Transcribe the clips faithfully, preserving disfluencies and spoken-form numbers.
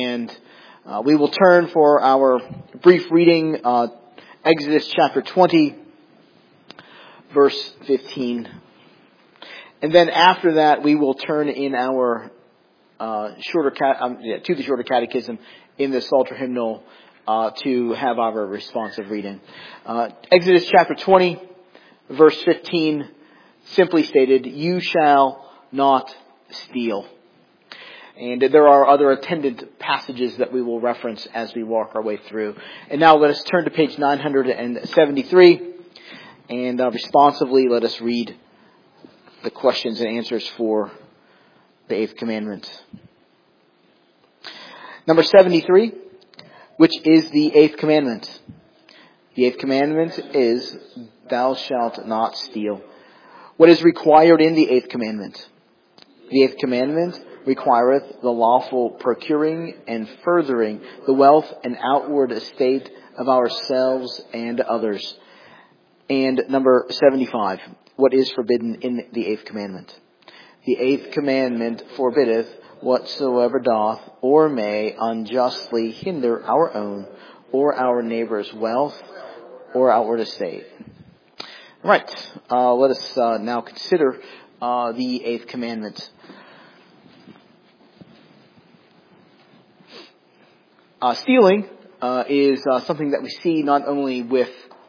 And uh, we will turn for our brief reading, uh, Exodus chapter twenty, verse fifteen. And then after that, we will turn in our uh, shorter cat- um, yeah, to the shorter catechism in the Psalter hymnal uh, to have our responsive reading. Uh, Exodus chapter twenty, verse fifteen, simply stated, "You shall not steal." And there are other attendant passages that we will reference as we walk our way through. And now let us turn to page nine hundred seventy-three. And uh, responsively, let us read the questions and answers for the eighth commandment. Number seventy-three, which is the eighth commandment? The eighth commandment is, "Thou shalt not steal." What is required in the eighth commandment? The eighth commandment requireth the lawful procuring and furthering the wealth and outward estate of ourselves and others. And number seventy-five, what is forbidden in the eighth commandment? The eighth commandment forbiddeth whatsoever doth or may unjustly hinder our own or our neighbor's wealth or outward estate. Right, uh, let us uh, now consider uh, the eighth commandment. Uh, stealing uh, is uh, something that we see not only with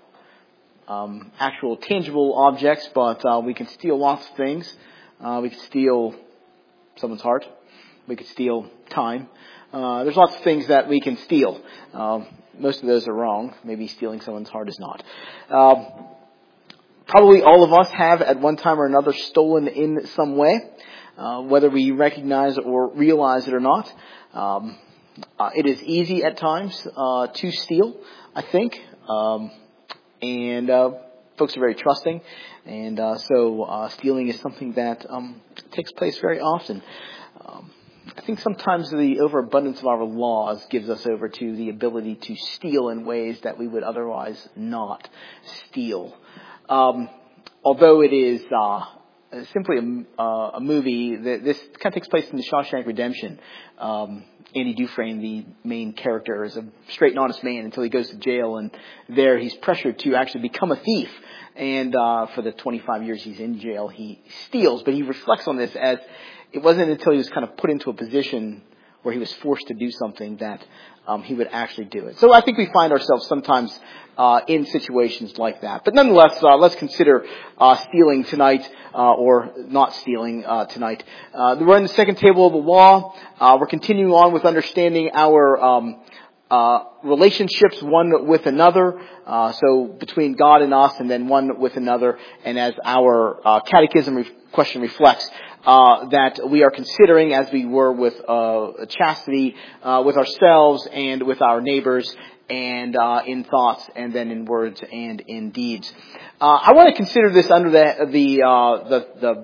um, actual tangible objects, but uh, we can steal lots of things. Uh, we can steal someone's heart. We can steal time. Uh, there's lots of things that we can steal. Uh, most of those are wrong. Maybe stealing someone's heart is not. Uh, probably all of us have at one time or another stolen in some way, uh, whether we recognize or realize it or not. Um, Uh, it is easy at times uh, to steal, I think, um, and uh, folks are very trusting, and uh, so uh, stealing is something that um, takes place very often. Um, I think sometimes the overabundance of our laws gives us over to the ability to steal in ways that we would otherwise not steal. Um, although it is uh, simply a, uh, a movie, that this kind of takes place in the Shawshank Redemption. Um, Andy Dufresne, the main character, is a straight and honest man until he goes to jail, and there he's pressured to actually become a thief. And uh, for the twenty-five years he's in jail, he steals. But he reflects on this as it wasn't until he was kind of put into a position where he was forced to do something that um, he would actually do it. So I think we find ourselves sometimes uh, in situations like that. But nonetheless, uh, let's consider uh, stealing tonight, uh, or not stealing uh, tonight. Uh, we're in the second table of the law. Uh, we're continuing on with understanding our um, uh, relationships one with another. Uh, so between God and us, and then one with another. And as our uh, catechism re- question reflects, Uh, that we are considering, as we were with uh, chastity, uh, with ourselves and with our neighbors, and uh, in thoughts, and then in words and in deeds. Uh, I want to consider this under the the uh, the, the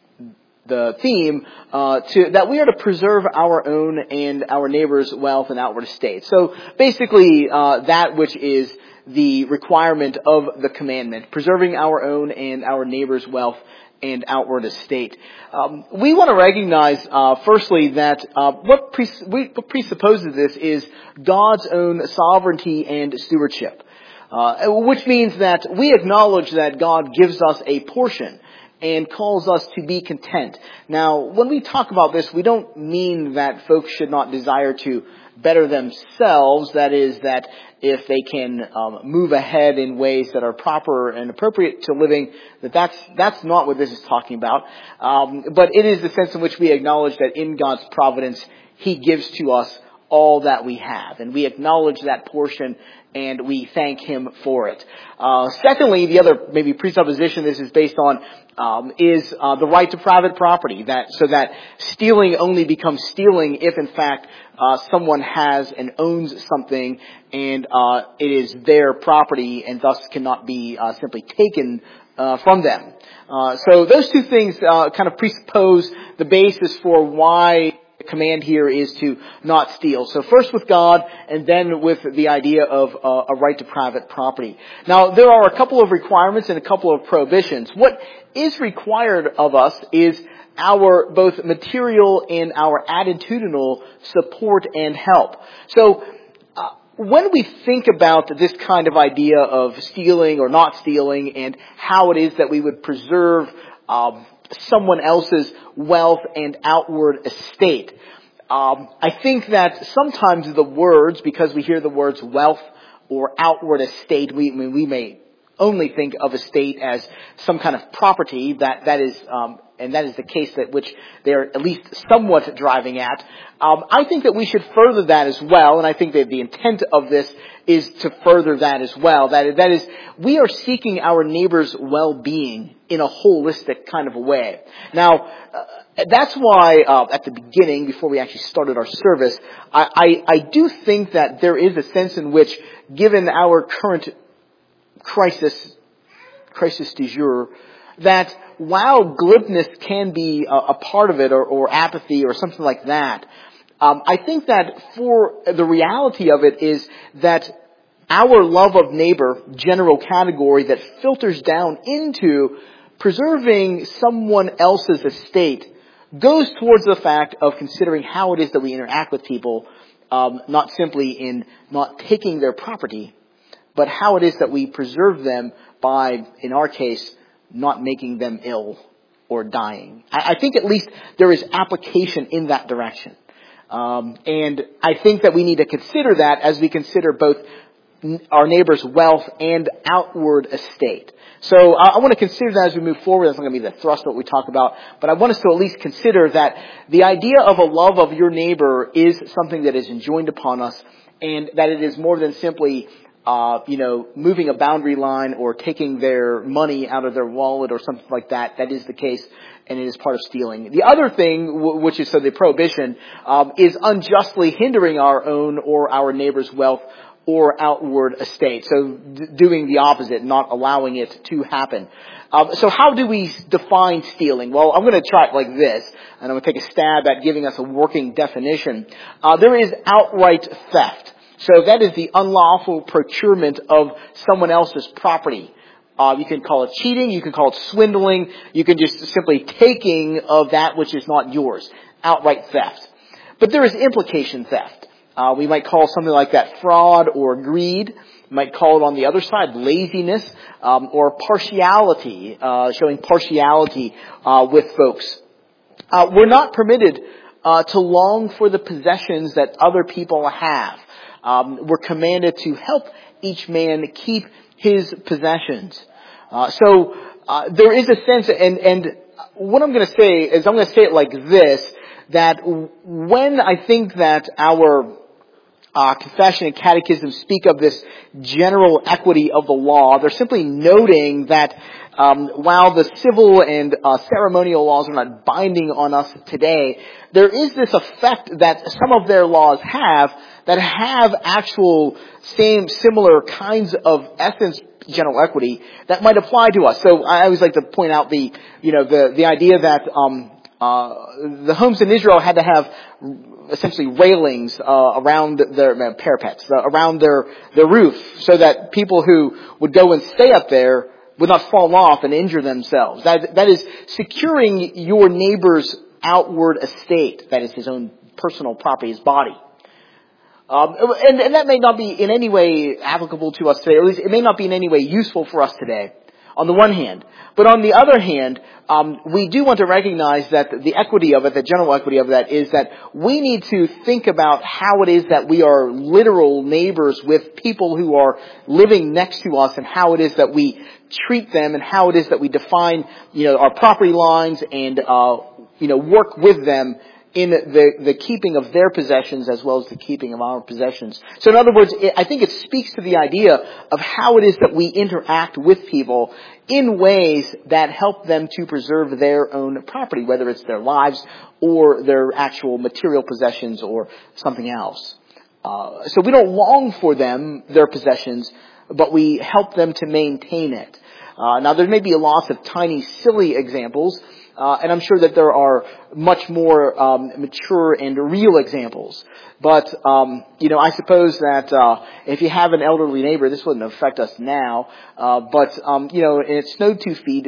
the theme uh, to that we are to preserve our own and our neighbors' wealth and outward estate. So basically, uh, that which is the requirement of the commandment, preserving our own and our neighbors' wealth and outward estate. Um, we want to recognize, uh, firstly, that uh, what, pres- what presupposes this is God's own sovereignty and stewardship, uh, which means that we acknowledge that God gives us a portion and calls us to be content. Now, when we talk about this, we don't mean that folks should not desire to better themselves. That is, that if they can um, move ahead in ways that are proper and appropriate to living, that that's that's not what this is talking about. Um, but it is the sense in which we acknowledge that in God's providence, He gives to us all that we have, and we acknowledge that portion, and we thank Him for it. Uh, secondly, the other maybe presupposition this is based on um, is uh, the right to private property. That so that stealing only becomes stealing if, in fact, uh, someone has and owns something, and uh, it is their property, and thus cannot be uh, simply taken uh, from them. Uh, so those two things uh, kind of presuppose the basis for why the command here is to not steal. So first with God, and then with the idea of uh, a right to private property. Now, there are a couple of requirements and a couple of prohibitions. What is required of us is our both material and our attitudinal support and help. So uh, when we think about this kind of idea of stealing or not stealing and how it is that we would preserve um, someone else's wealth and outward estate, um, I think that sometimes the words, because we hear the words wealth or outward estate, we, I mean, we may only think of estate as some kind of property that, that is, um, and that is the case that which they're at least somewhat driving at. Um, I think that we should further that as well, and I think that the intent of this is to further that as well. That, that is, we are seeking our neighbor's well-being in a holistic kind of a way. Now, uh, that's why uh, at the beginning, before we actually started our service, I, I, I do think that there is a sense in which, given our current crisis, crisis du jour, that while glibness can be a, a part of it, or, or apathy or something like that, um, I think that for the reality of it is that our love of neighbor, general category that filters down into preserving someone else's estate, goes towards the fact of considering how it is that we interact with people, um, not simply in not taking their property, but how it is that we preserve them by, in our case, not making them ill or dying. I, I think at least there is application in that direction. Um, and I think that we need to consider that as we consider both our neighbor's wealth and outward estate. So uh, I want to consider that as we move forward. That's not going to be the thrust of what we talk about, but I want us to at least consider that the idea of a love of your neighbor is something that is enjoined upon us, and that it is more than simply Uh, you know, moving a boundary line or taking their money out of their wallet or something like that. That is the case, and it is part of stealing. The other thing, w- which is so the prohibition, um, is unjustly hindering our own or our neighbor's wealth or outward estate. So d- doing the opposite, not allowing it to happen. Um, so how do we define stealing? Well, I'm going to try it like this, and I'm going to take a stab at giving us a working definition. Uh, there is outright theft. So that is the unlawful procurement of someone else's property. Uh, you can call it cheating, you can call it swindling, you can just simply taking of that which is not yours. Outright theft. But there is implication theft. Uh, we might call something like that fraud or greed. We might call it on the other side laziness, um, or partiality, uh, showing partiality uh, with folks. Uh, we're not permitted uh, to long for the possessions that other people have. Um, we're commanded to help each man keep his possessions. Uh, so uh, there is a sense, and, and what I'm going to say is I'm going to say it like this, that when I think that our uh, confession and catechism speak of this general equity of the law, they're simply noting that Um, while the civil and uh, ceremonial laws are not binding on us today, there is this effect that some of their laws have that have actual same, similar kinds of essence, general equity, that might apply to us. So I always like to point out the, you know, the, the idea that um, uh, the homes in Israel had to have essentially railings uh, around their uh, parapets, uh, around their, their roof, so that people who would go and stay up there would not fall off and injure themselves. That, that is securing your neighbor's outward estate. That is his own personal property, his body. Um, and, and that may not be in any way applicable to us today, or at least it may not be in any way useful for us today, on the one hand. But on the other hand, um, we do want to recognize that the equity of it, the general equity of that, is that we need to think about how it is that we are literal neighbors with people who are living next to us, and how it is that we treat them, and how it is that we define, you know, our property lines, and uh, you know, work with them in the, the keeping of their possessions as well as the keeping of our possessions. So in other words, it, I think it speaks to the idea of how it is that we interact with people in ways that help them to preserve their own property, whether it's their lives or their actual material possessions or something else. Uh, so we don't long for them, their possessions, but we help them to maintain it. Uh, now there may be lots of tiny, silly examples, Uh, and I'm sure that there are much more um, mature and real examples. But, um, you know, I suppose that uh, if you have an elderly neighbor, this wouldn't affect us now. Uh, but, um, you know, and it snowed two feet, it'd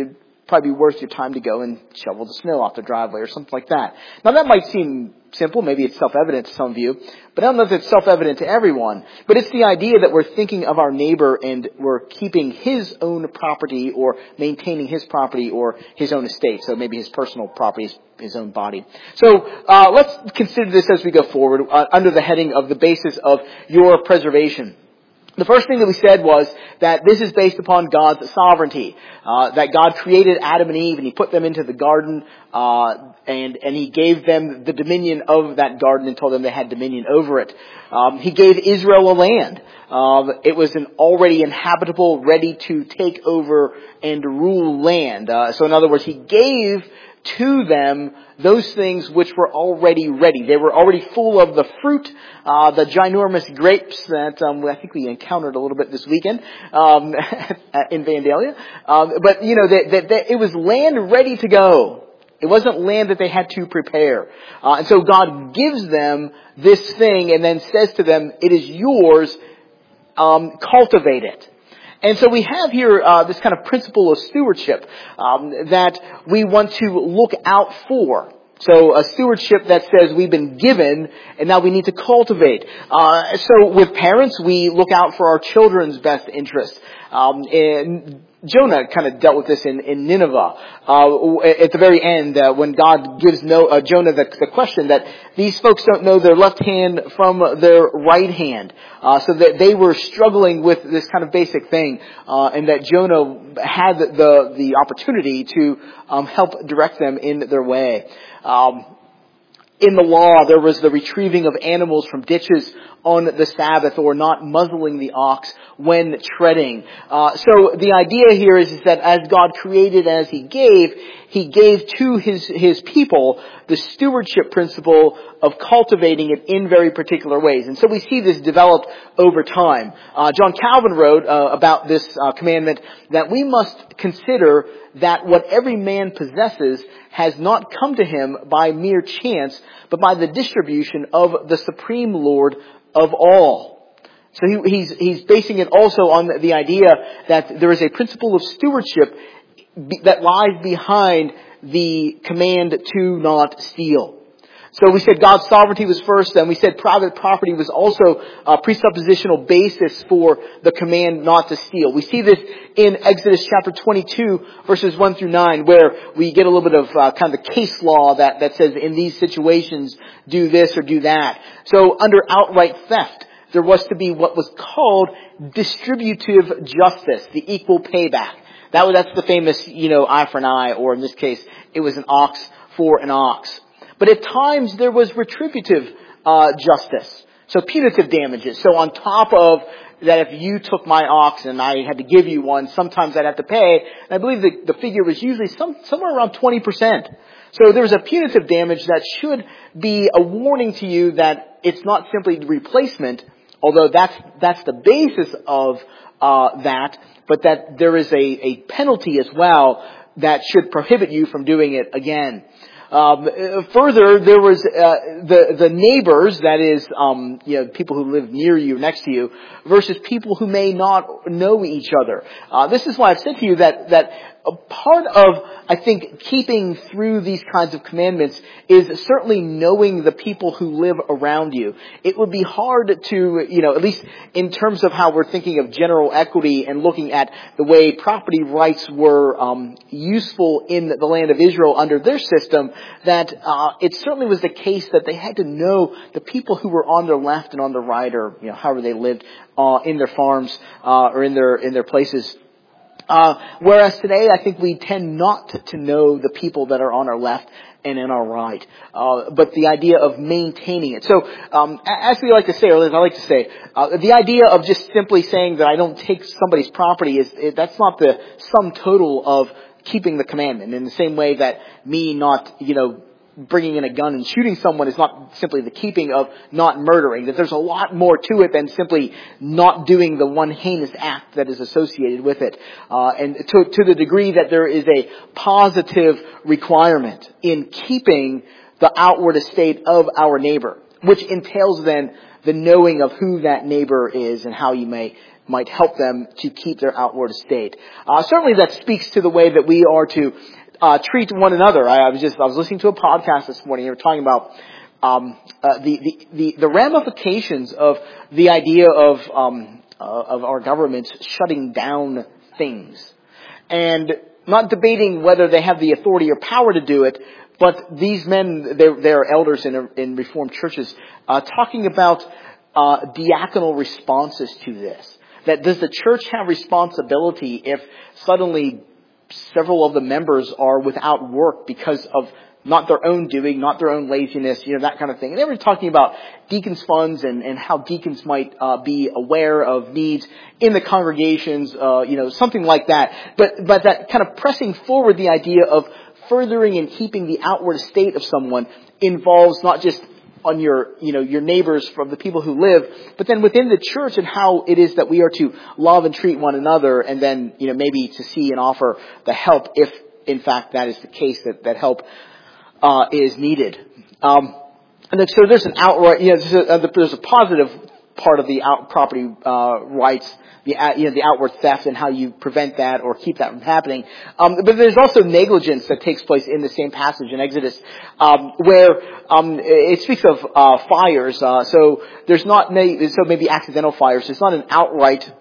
probably be worth your time to go and shovel the snow off the driveway or something like that. Now that might seem simple, maybe it's self-evident to some of you, but I don't know if it's self-evident to everyone. But it's the idea that we're thinking of our neighbor and we're keeping his own property or maintaining his property or his own estate. So maybe his personal property, his, his own body. So uh, let's consider this as we go forward uh, under the heading of the basis of your preservation. The first thing that we said was that this is based upon God's sovereignty, uh, that God created Adam and Eve and He put them into the garden, uh, and, and He gave them the dominion of that garden and told them they had dominion over it. Um, he gave Israel a land. Um, it was an already inhabitable, ready to take over and rule land. Uh, so in other words, He gave to them those things which were already ready. They were already full of the fruit, uh, the ginormous grapes that um, I think we encountered a little bit this weekend um, in Vandalia. Um, but, you know, they, they, they, it was land ready to go. It wasn't land that they had to prepare. Uh, and so God gives them this thing and then says to them, it is yours, um, cultivate it. And so we have here uh, this kind of principle of stewardship um, that we want to look out for. So a stewardship that says we've been given and now we need to cultivate. Uh, so with parents, we look out for our children's best interests. Um, and Jonah kind of dealt with this in, in Nineveh. Uh, at the very end, uh, when God gives no, uh, Jonah the, the question that these folks don't know their left hand from their right hand. Uh, so that they were struggling with this kind of basic thing, uh, and that Jonah had the, the opportunity to, um, help direct them in their way. Um, In the law, there was the retrieving of animals from ditches on the Sabbath or not muzzling the ox when treading. Uh, so the idea here is, is that as God created, as He gave, He gave to His, His people the stewardship principle of cultivating it in very particular ways. And so we see this developed over time. Uh, John Calvin wrote uh, about this uh, commandment that we must consider that what every man possesses has not come to him by mere chance, but by the distribution of the Supreme Lord of all. So he, he's, he's basing it also on the, the idea that there is a principle of stewardship be, that lies behind the command to not steal. So we said God's sovereignty was first, and we said private property was also a presuppositional basis for the command not to steal. We see this in Exodus chapter twenty-two, verses one through nine, where we get a little bit of uh, kind of the case law that, that says in these situations, do this or do that. So under outright theft, there was to be what was called distributive justice, the equal payback. That was, that's the famous, you know, eye for an eye, or in this case, it was an ox for an ox. But at times there was retributive uh, justice, so punitive damages. So on top of that, if you took my ox and I had to give you one, sometimes I'd have to pay. And I believe the, the figure was usually some, somewhere around twenty percent. So there was a punitive damage that should be a warning to you that it's not simply replacement, although that's that's the basis of uh, that, but that there is a, a penalty as well that should prohibit you from doing it again. Um, further, there was uh, the the neighbors, that is, um, you know, people who live near you, next to you, versus people who may not know each other. Uh, this is why I've said to you that that a part of, I think, keeping through these kinds of commandments is certainly knowing the people who live around you. It would be hard to, you know, at least in terms of how we're thinking of general equity and looking at the way property rights were um, useful in the land of Israel under their system, that uh, it certainly was the case that they had to know the people who were on their left and on their right, or, you know, however they lived uh, in their farms uh, or in their in their places. Uh, whereas today, I think we tend not to know the people that are on our left and in our right. Uh, but the idea of maintaining it. So, um, as we like to say, or as I like to say, uh, the idea of just simply saying that I don't take somebody's property is, it, that's not the sum total of keeping the commandment. In the same way that me not, you know, bringing in a gun and shooting someone is not simply the keeping of not murdering, that there's a lot more to it than simply not doing the one heinous act that is associated with it. Uh, and to, to the degree that there is a positive requirement in keeping the outward estate of our neighbor, which entails then the knowing of who that neighbor is and how you may might help them to keep their outward estate. Uh, certainly that speaks to the way that we are to uh, treat one another. I, I was just, I was listening to a podcast this morning. They were talking about um, uh, the, the, the, the ramifications of the idea of, um, uh, of our governments shutting down things. And not debating whether they have the authority or power to do it, but these men, they're, they're elders in, in Reformed churches, uh, talking about uh, diaconal responses to this. That does the church have responsibility if suddenly several of the members are without work because of not their own doing, not their own laziness, you know, that kind of thing. And they were talking about deacons' funds and, and how deacons might uh, be aware of needs in the congregations, uh, you know, something like that. But but that kind of pressing forward the idea of furthering and keeping the outward estate of someone involves not just on your, you know, your neighbors, from the people who live, but then within the church and how it is that we are to love and treat one another, and then, you know, maybe to see and offer the help if, in fact, that is the case, that, that help uh, is needed. Um, and then, so there's an outright, you know, there's a, there's a positive part of the out property uh, rights, the you know the outward theft and how you prevent that or keep that from happening. Um, but there's also negligence that takes place in the same passage in Exodus, um, where um, it speaks of uh, fires. Uh, so there's not so maybe accidental fires. There's not an outright.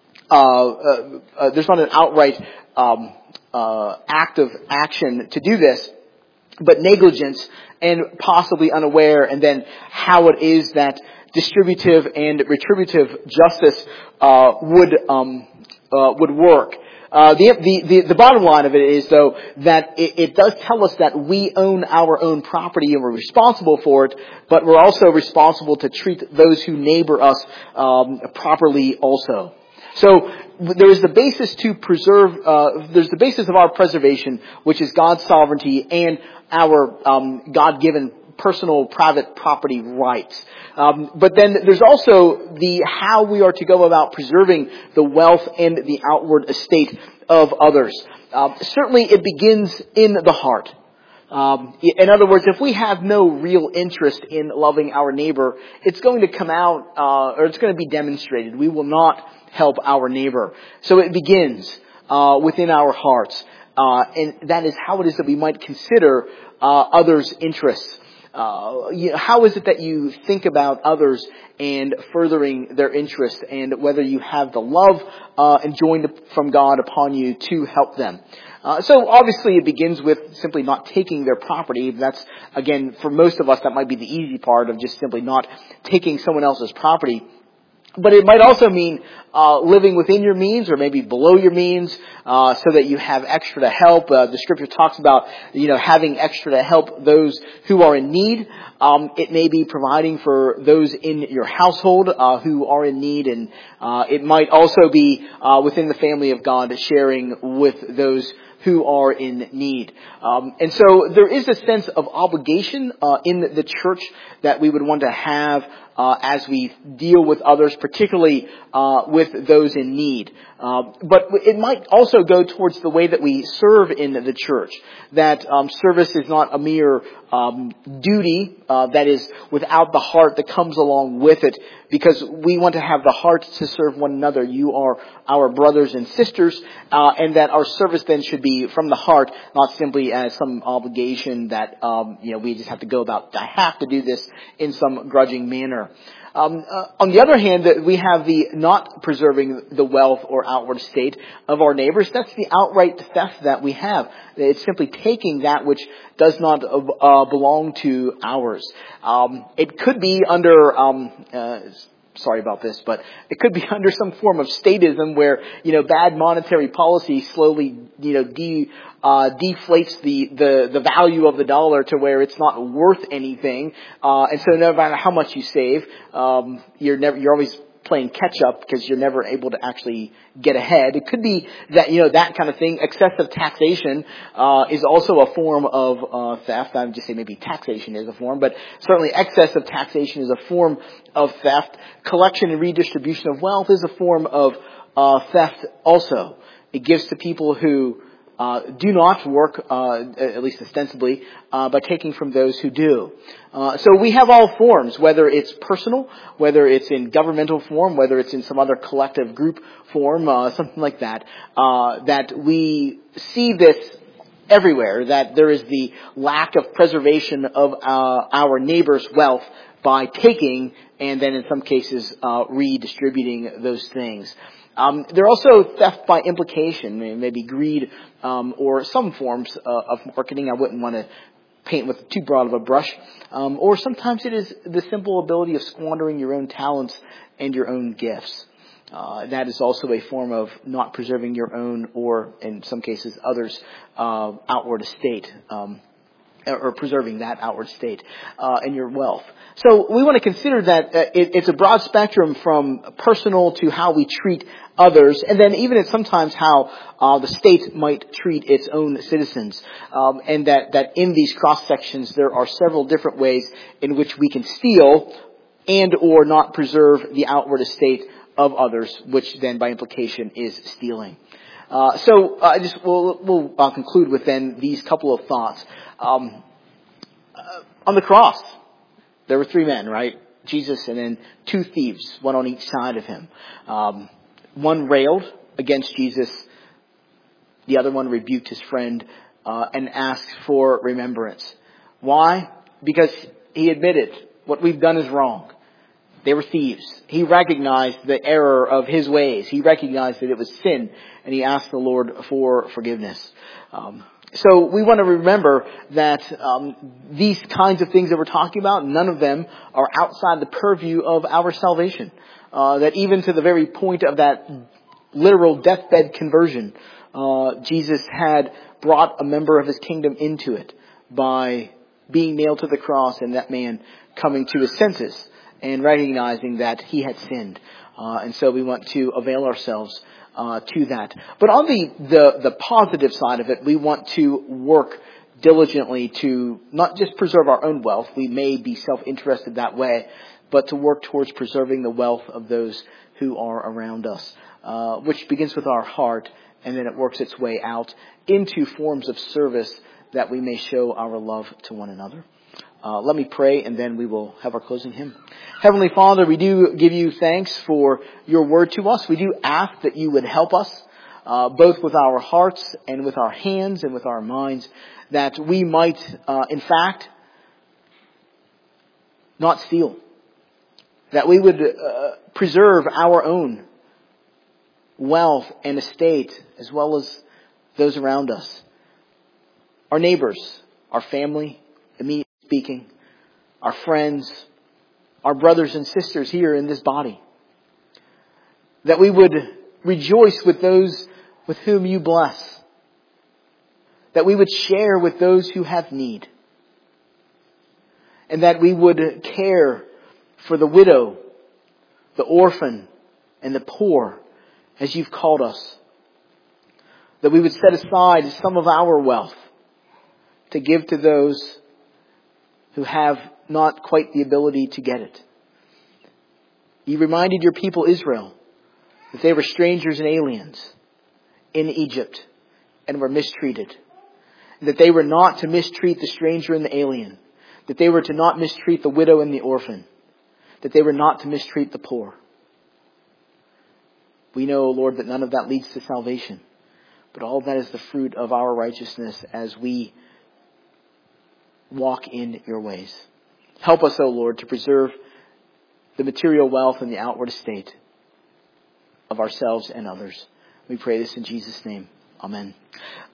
Uh, uh, uh, there's not an outright um, uh, act of action to do this, but negligence and possibly unaware, and then how it is that distributive and retributive justice uh, would um, uh, would work. Uh, the, the the the bottom line of it is, though, that it, it does tell us that we own our own property and we're responsible for it, but we're also responsible to treat those who neighbor us um, properly also. So there is the basis to preserve. Uh, there's the basis of our preservation, which is God's sovereignty and our um, God-given personal, private property rights. Um, but then there's also the how we are to go about preserving the wealth and the outward estate of others. Uh, certainly, it begins in the heart. Um, in other words, if we have no real interest in loving our neighbor, it's going to come out, uh, or it's going to be demonstrated. We will not help our neighbor. So it begins uh, within our hearts, uh, and that is how it is that we might consider uh, others' interests. Uh, you know, how is it that you think about others and furthering their interest, and whether you have the love uh, enjoined from God upon you to help them? Uh, so obviously it begins with simply not taking their property. That's, again, for most of us, that might be the easy part of just simply not taking someone else's property. But it might also mean uh, living within your means, or maybe below your means, uh, so that you have extra to help. Uh, the scripture talks about, you know, having extra to help those who are in need. Um, it may be providing for those in your household uh, who are in need, and uh, it might also be uh, within the family of God, sharing with those who are in need. Um, and so there is a sense of obligation uh, in the church that we would want to have uh, as we deal with others, particularly uh, with those in need. Uh, but it might also go towards the way that we serve in the church, that um, service is not a mere um, duty uh, that is without the heart that comes along with it, because we want to have the heart to serve one another. You are our brothers and sisters, uh, and that our service then should be from the heart, not simply as some obligation that um, you know we just have to go about. I have to do this in some grudging manner. Um, uh, on the other hand, we have the not preserving the wealth or outward estate of our neighbors. That's the outright theft that we have. It's simply taking that which does not uh, belong to ours. Um, it could be under, um, uh, sorry about this, but it could be under some form of statism where, you know, bad monetary policy slowly, you know, de, uh, deflates the, the, the value of the dollar to where it's not worth anything. Uh, and so no matter how much you save, um, you're never, you're always playing catch up because you're never able to actually get ahead. It could be that, you know, that kind of thing. Excessive taxation uh, is also a form of uh, theft. I would just say maybe taxation is a form, but certainly excessive taxation is a form of theft. Collection and redistribution of wealth is a form of uh, theft also. It gives to people who uh, do not work, uh, at least ostensibly, uh, by taking from those who do. Uh, so we have all forms, whether it's personal, whether it's in governmental form, whether it's in some other collective group form, uh, something like that, uh, that we see this everywhere, that there is the lack of preservation of uh, our neighbor's wealth by taking and then in some cases uh, redistributing those things. Um, there are also theft by implication, maybe greed um, or some forms uh, of marketing. I wouldn't want to paint with too broad of a brush. Um, or sometimes it is the simple ability of squandering your own talents and your own gifts. Uh, that is also a form of not preserving your own or, in some cases, others' uh, outward estate, um, or preserving that outward state uh, and your wealth. So we want to consider that uh, it, it's a broad spectrum from personal to how we treat others, and then even at sometimes how uh, the state might treat its own citizens, um, and that, that in these cross sections there are several different ways in which we can steal and or not preserve the outward estate of others, which then by implication is stealing. Uh, so I just we'll, we'll uh, conclude with then these couple of thoughts. Um, uh, on the cross, there were three men, right? Jesus and then two thieves, one on each side of him. Um, one railed against Jesus. The other one rebuked his friend uh, and asked for remembrance. Why? Because he admitted what we've done is wrong. They were thieves. He recognized the error of his ways. He recognized that it was sin, and he asked the Lord for forgiveness. Um, so we want to remember that um, these kinds of things that we're talking about, none of them are outside the purview of our salvation. Uh, that even to the very point of that literal deathbed conversion, uh, Jesus had brought a member of his kingdom into it by being nailed to the cross and that man coming to his senses and recognizing that he had sinned. Uh, and so we want to avail ourselves uh, to that. But on the, the, the positive side of it, we want to work diligently to not just preserve our own wealth. We may be self-interested that way, but to work towards preserving the wealth of those who are around us, uh, which begins with our heart, and then it works its way out into forms of service that we may show our love to one another. Uh, let me pray, and then we will have our closing hymn. Heavenly Father, we do give you thanks for your word to us. We do ask that you would help us, uh, both with our hearts and with our hands and with our minds, that we might, uh, in fact, not steal. That we would uh, preserve our own wealth and estate, as well as those around us. Our neighbors, our family, immediately speaking, our friends, our brothers and sisters here in this body. That we would rejoice with those with whom you bless. That we would share with those who have need. And that we would care for the widow, the orphan, and the poor, as you've called us. That we would set aside some of our wealth to give to those who have not quite the ability to get it. You reminded your people Israel that they were strangers and aliens in Egypt and were mistreated. That they were not to mistreat the stranger and the alien. That they were to not mistreat the widow and the orphan. That they were not to mistreat the poor. We know, Lord, that none of that leads to salvation. But all of that is the fruit of our righteousness as we walk in your ways. Help us, O Lord, to preserve the material wealth and the outward estate of ourselves and others. We pray this in Jesus' name. Amen.